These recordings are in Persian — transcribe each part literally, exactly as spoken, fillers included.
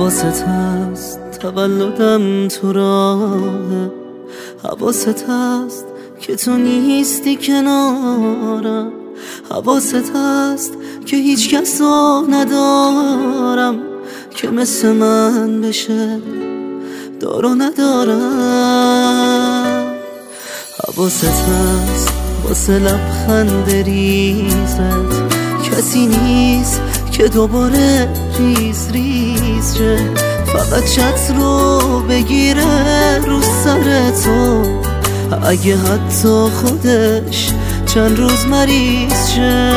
حواست هست تولدم تو راه، حواست هست که تو نیستی کنارم، حواست هست که هیچ کس رو ندارم که مثل من بشه دار و ندارم. حواست هست واسه لبخند ریزت کسی نیست که دوباره ریز ریز شه، فقط چت رو بگیره رو سر تو اگه حتی خودش چند روز مریض شه.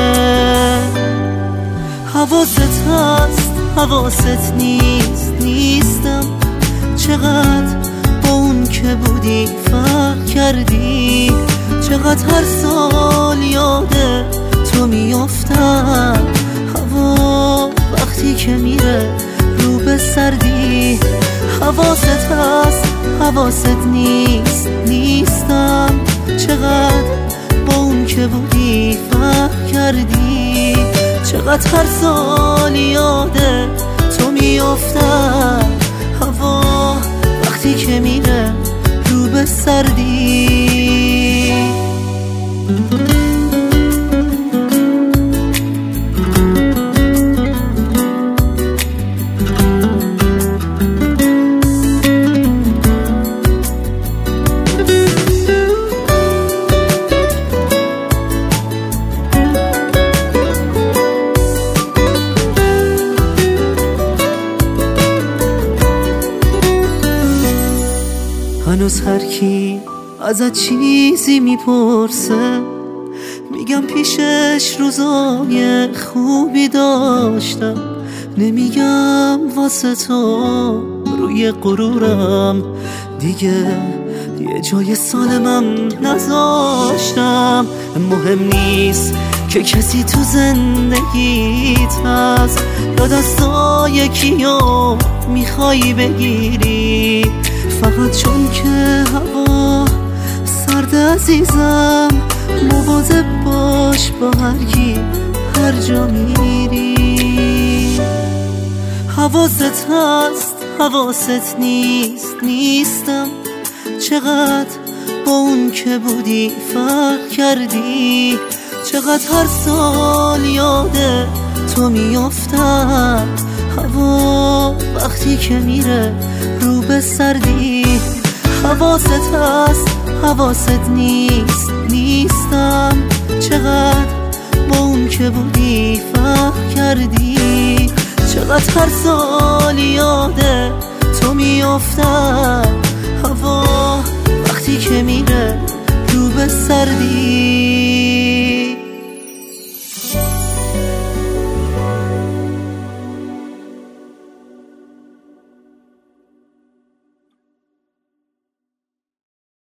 حواست هست حواست نیست نیستم، چقدر با اون که بودی فرق کردی، چقدر هر سال یاده تو میافتم، هوا وقتی که میره رو به سردی. حواست هست حواست نیست نیستم، چقدر با اون که بودی فرق کردی، چقدر هر سال یاده تو میافتم، هوا وقتی که میره رو به سردی. هنوز هر کی ازت چیزی میپرسه میگم پیشش روزای خوبی داشتم، نمیگم واسه تو روی غرورم دیگه یه جای سالمم نذاشتم. مهم نیست که کسی تو زندگیت هست یا دستای کیو میخوای بگیری، فقط چون که هوا سرد عزیزم مواظب باش با هر کی هر جا میری. حواست هست حواست نیست نیستم، چقدر با اون که بودی فرق کردی، چقدر هر سال یاده تو میافتم، هوا وقتی که میره رو به سردی. حواست هست حواست نیست نیستم، چقدر با اون که بودی فرق کردی، چقدر هر سال یاده تو میافتم، هوا